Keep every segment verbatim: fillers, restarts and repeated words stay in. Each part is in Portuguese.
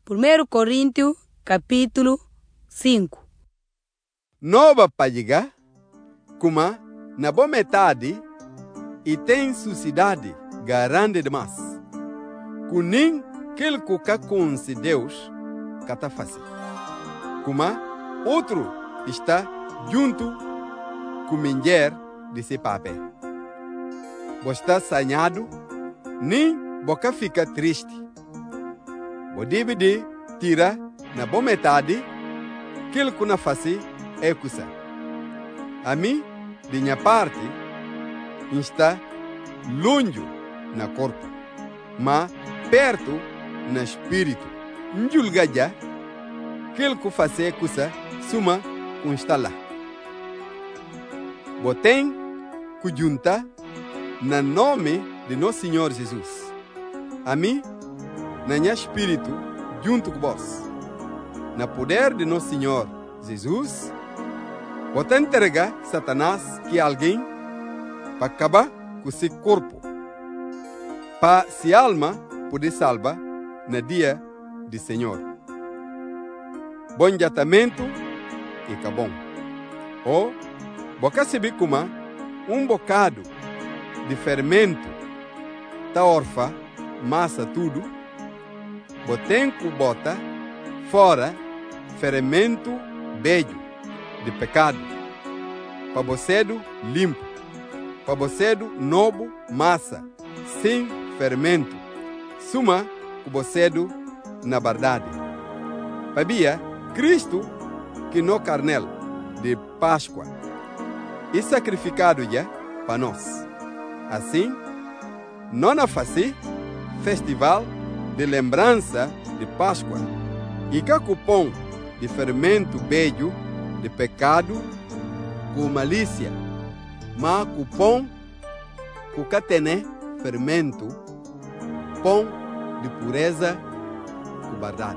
primeiro Coríntios, capítulo cinco. Nova pajiga, kuma na boa metade, e tem sociedade grande demais. Kunin aquele que conhece Deus, cata fácil. Kuma outro está junto com mulher de seu papel. Você está sanhado, nem boca fica triste. Você deve de tirar na boa metade aquilo que na face é coisa. A mim, de minha parte, está longe na corpo, mas perto no espírito. Njulga já, aquilo que faz é coisa, suma com está lá. Você tem que juntar no nome de nosso Senhor Jesus. A mim, na minha espírito, junto com vós. No poder de nosso Senhor Jesus, você entrega Satanás que alguém para acabar com seu corpo, para se alma poder salvar no dia do Senhor. Bom tratamento e acabou. Ou, você sabe como um bocado de fermento tá orfa, massa tudo, você tem que botar fora fermento beijo de pecado, para você limpo, para você novo massa, sem fermento, suma que você na verdade. Sabia, Cristo que no carnel de Páscoa e sacrificado já para nós. Assim, não na face festival de lembrança de Páscoa e que cupom de fermento beijo de pecado com malícia, mas cupom com catene fermento pão de pureza com verdade.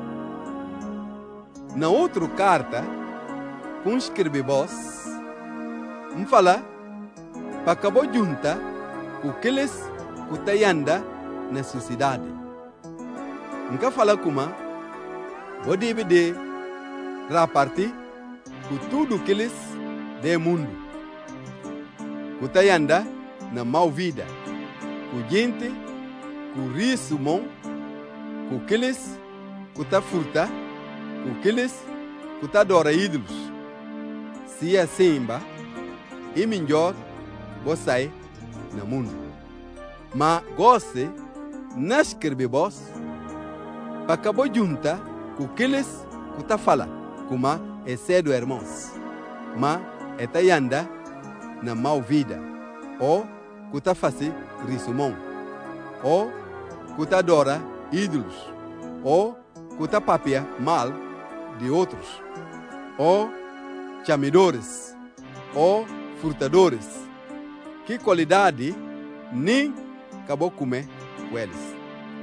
Na outra carta, com escreve vós, me fala para acabar junta com aqueles que te anda na sociedade. Nunca fala como você deve de repartir com tudo aqueles do mundo que te anda na mal vida, com gente com riso mão, com aqueles que te furta, com aqueles que te adora ídolos. Se assim, e melhor você sai no mundo. Mas goste não escreve vós para acabar junta com aqueles que te fala, como é cedo irmãos, mas é te anda na mal vida, ou que te faz risumão, ou que te adora ídolos, ou que te papia mal de outros, ou chamidores, ou furtadores, que qualidade nem acabou comer com eles.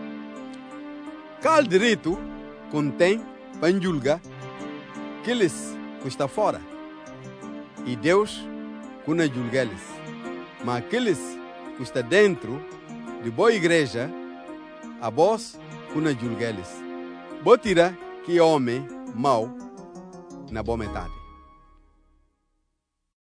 Qual direito contém para julgar aqueles que estão fora? E Deus que não julga eles. Mas aqueles que estão dentro de boa igreja, a voz que não julga eles. Vou tirar que homem mau na boa metade.